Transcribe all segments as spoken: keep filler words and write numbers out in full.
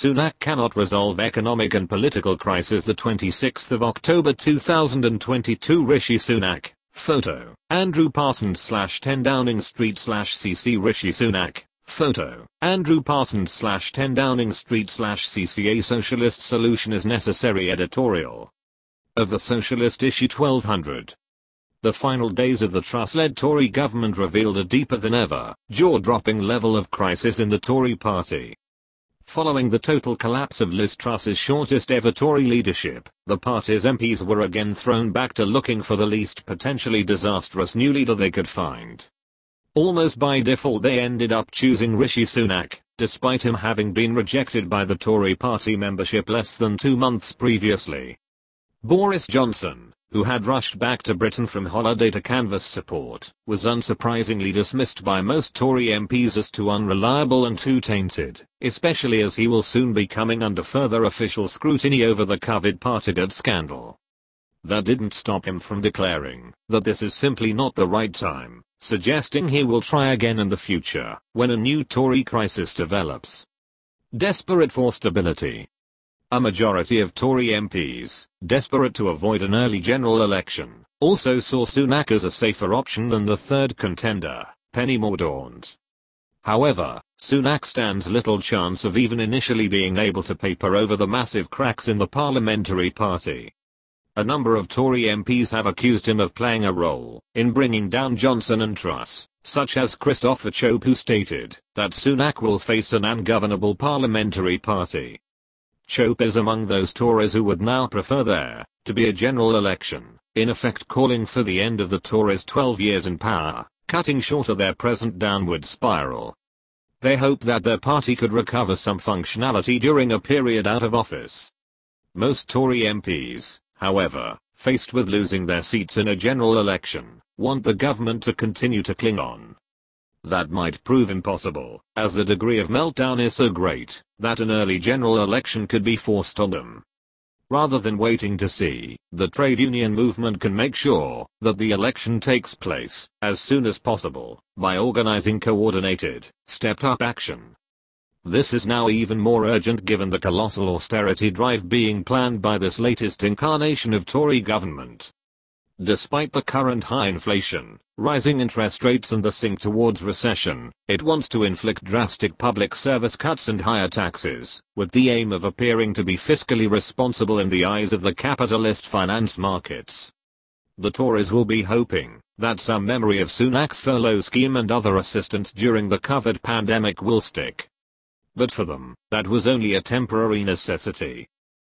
Sunak cannot resolve economic and political crisis. The twenty-sixth of October two thousand twenty-two. Rishi Sunak. Photo. Andrew Parsons slash ten Downing Street slash C C. Rishi Sunak. Photo. Andrew Parsons slash ten Downing Street slash C C. A socialist solution is necessary. Editorial. Of the Socialist Issue twelve hundred. The final days of the Truss-led Tory government revealed a deeper than ever, jaw-dropping level of crisis in the Tory party. Following the total collapse of Liz Truss's shortest ever Tory leadership, the party's M Ps were again thrown back to looking for the least potentially disastrous new leader they could find. Almost by default they ended up choosing Rishi Sunak, despite him having been rejected by the Tory party membership less than two months previously. Boris Johnson, who had rushed back to Britain from holiday to canvass support, was unsurprisingly dismissed by most Tory M Ps as too unreliable and too tainted, especially as he will soon be coming under further official scrutiny over the COVID Partygate scandal. That didn't stop him from declaring that this is simply not the right time, suggesting he will try again in the future, when a new Tory crisis develops. Desperate for stability. A majority of Tory M Ps, desperate to avoid an early general election, also saw Sunak as a safer option than the third contender, Penny Mordaunt. However, Sunak stands little chance of even initially being able to paper over the massive cracks in the parliamentary party. A number of Tory M Ps have accused him of playing a role in bringing down Johnson and Truss, such as Christopher Chope, who stated that Sunak will face an ungovernable parliamentary party. Chope is among those Tories who would now prefer there to be a general election, in effect calling for the end of the Tories' twelve years in power, cutting short of their present downward spiral. They hope that their party could recover some functionality during a period out of office. Most Tory M Ps, however, faced with losing their seats in a general election, want the government to continue to cling on. That might prove impossible, as the degree of meltdown is so great that an early general election could be forced on them. Rather than waiting to see, the trade union movement can make sure that the election takes place as soon as possible by organizing coordinated, stepped-up action. This is now even more urgent given the colossal austerity drive being planned by this latest incarnation of Tory government. Despite the current high inflation, rising interest rates and the sink towards recession, it wants to inflict drastic public service cuts and higher taxes, with the aim of appearing to be fiscally responsible in the eyes of the capitalist finance markets. The Tories will be hoping that some memory of Sunak's furlough scheme and other assistance during the COVID pandemic will stick. But for them, that was only a temporary necessity.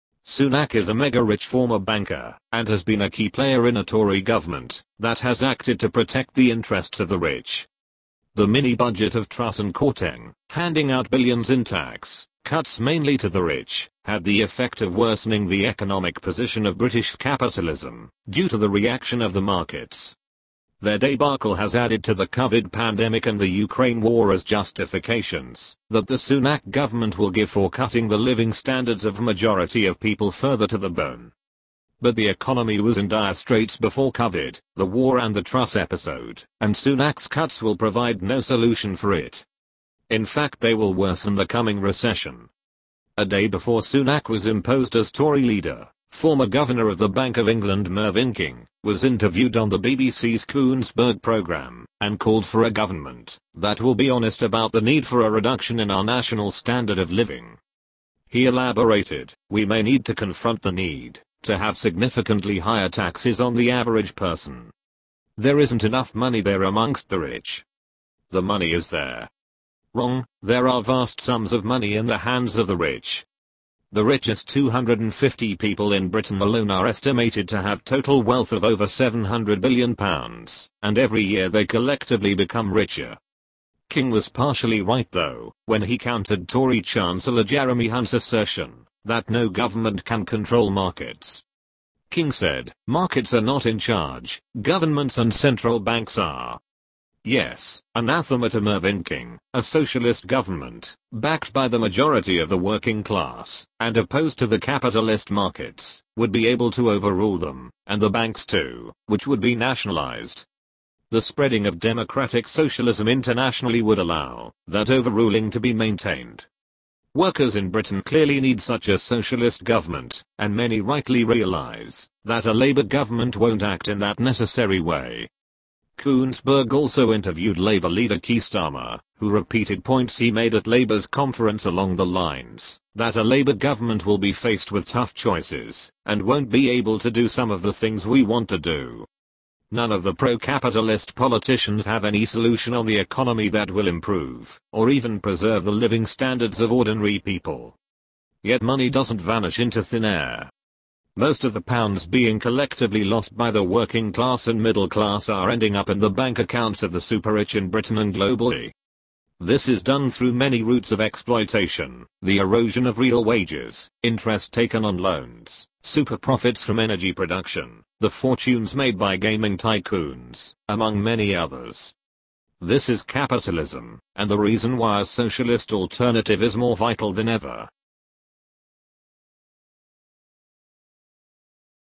Sunak is a mega-rich former banker, and has been a key player in a Tory government that has acted to protect the interests of the rich. The mini-budget of Truss and Courteng, handing out billions in tax cuts mainly to the rich, had the effect of worsening the economic position of British capitalism, due to the reaction of the markets. Their debacle has added to the COVID pandemic and the Ukraine war as justifications that the Sunak government will give for cutting the living standards of a majority of people further to the bone. But the economy was in dire straits before COVID, the war and the Truss episode, and Sunak's cuts will provide no solution for it. In fact, they will worsen the coming recession. A day before Sunak was imposed as Tory leader, former Governor of the Bank of England Mervyn King was interviewed on the B B C's Koonsberg programme, and called for a government that will be honest about the need for a reduction in our national standard of living. He elaborated, "We may need to confront the need to have significantly higher taxes on the average person. There isn't enough money there amongst the rich. The money is there. Wrong, there are vast sums of money in the hands of the rich. The richest two hundred fifty people in Britain alone are estimated to have total wealth of over seven hundred billion pounds, and every year they collectively become richer." King was partially right though, when he countered Tory Chancellor Jeremy Hunt's assertion that no government can control markets. King said, "Markets are not in charge, governments and central banks are." Yes, anathema to Mervyn King, a socialist government, backed by the majority of the working class, and opposed to the capitalist markets, would be able to overrule them, and the banks too, which would be nationalized. The spreading of democratic socialism internationally would allow that overruling to be maintained. Workers in Britain clearly need such a socialist government, and many rightly realize that a Labour government won't act in that necessary way. Koonsberg also interviewed Labour leader Keir Starmer, who repeated points he made at Labour's conference along the lines that a Labour government will be faced with tough choices and won't be able to do some of the things we want to do. None of the pro-capitalist politicians have any solution on the economy that will improve or even preserve the living standards of ordinary people. Yet money doesn't vanish into thin air. Most of the pounds being collectively lost by the working class and middle class are ending up in the bank accounts of the super rich in Britain and globally. This is done through many routes of exploitation: the erosion of real wages, interest taken on loans, super profits from energy production, the fortunes made by gaming tycoons, among many others. This is capitalism, and the reason why a socialist alternative is more vital than ever.